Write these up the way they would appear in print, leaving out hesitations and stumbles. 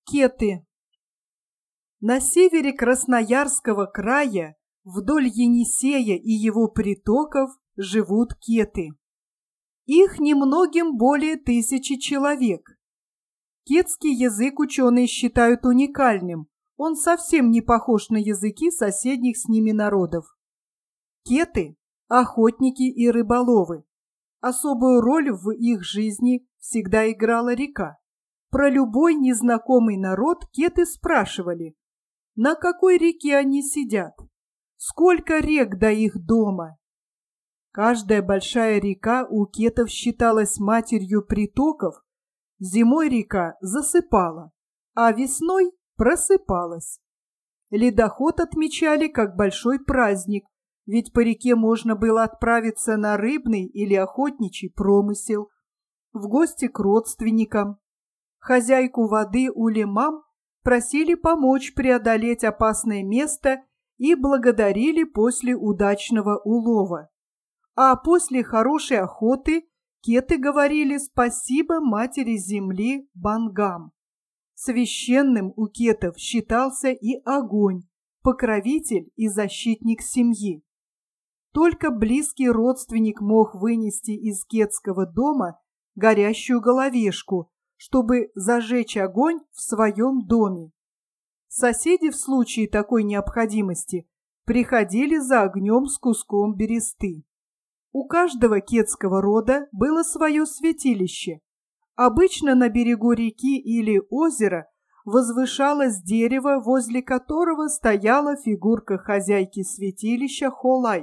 Кеты. На севере Красноярского края, вдоль Енисея и его притоков, живут кеты. Их немногим более 1000 человек. Кетский язык ученые считают уникальным, он совсем не похож на языки соседних с ними народов. Кеты – охотники и рыболовы. Особую роль в их жизни всегда играла река. Про любой незнакомый народ кеты спрашивали, на какой реке они сидят, сколько рек до их дома. Каждая большая река у кетов считалась матерью притоков. Зимой река засыпала, а весной просыпалась. Ледоход отмечали как большой праздник, ведь по реке можно было отправиться на рыбный или охотничий промысел, в гости к родственникам. Хозяйку воды улемам просили помочь преодолеть опасное место и благодарили после удачного улова. А после хорошей охоты кеты говорили спасибо матери земли Бангам. Священным у кетов считался и огонь, покровитель и защитник семьи. Только близкий родственник мог вынести из кетского дома горящую головешку, чтобы зажечь огонь в своем доме. Соседи в случае такой необходимости приходили за огнем с куском бересты. У каждого кетского рода было свое святилище. Обычно на берегу реки или озера возвышалось дерево, возле которого стояла фигурка хозяйки святилища Холай.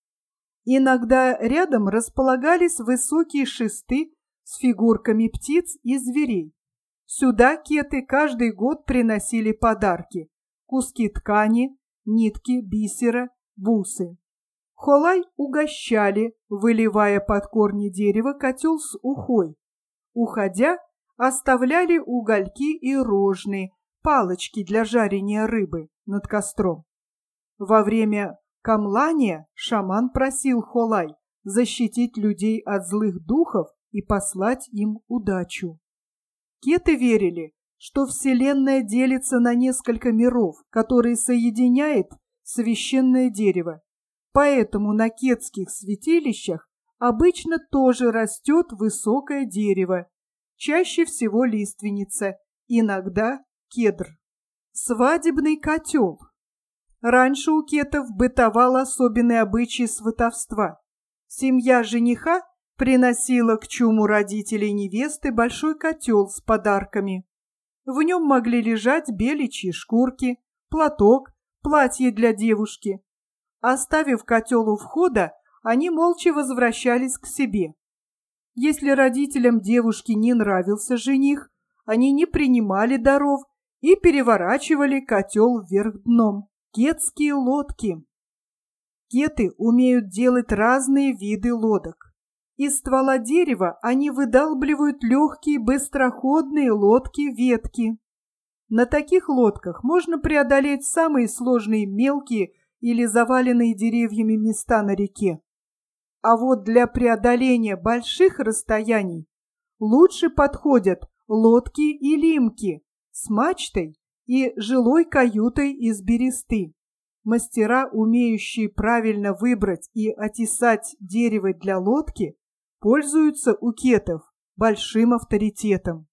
Иногда рядом располагались высокие шесты с фигурками птиц и зверей. Сюда кеты каждый год приносили подарки – куски ткани, нитки, бисера, бусы. Холай угощали, выливая под корни дерева котел с ухой. Уходя, оставляли угольки и рожны, палочки для жарения рыбы над костром. Во время камлания шаман просил Холай защитить людей от злых духов и послать им удачу. Кеты верили, что Вселенная делится на несколько миров, которые соединяет священное дерево. Поэтому на кетских святилищах обычно тоже растет высокое дерево, чаще всего лиственница, иногда кедр. Свадебный котел. Раньше у кетов бытовал особенный обычай сватовства. Семья жениха приносила к чуму родителей невесты большой котел с подарками. В нем могли лежать беличьи шкурки, платок, платье для девушки. Оставив котел у входа, они молча возвращались к себе. Если родителям девушки не нравился жених, они не принимали даров и переворачивали котел вверх дном. Кетские лодки. Кеты умеют делать разные виды лодок. Из ствола дерева они выдалбливают легкие быстроходные лодки-ветки. На таких лодках можно преодолеть самые сложные мелкие или заваленные деревьями места на реке. А вот для преодоления больших расстояний лучше подходят лодки и лимки с мачтой и жилой каютой из бересты. Мастера, умеющие правильно выбрать и отесать дерево для лодки, пользуются у кетов большим авторитетом.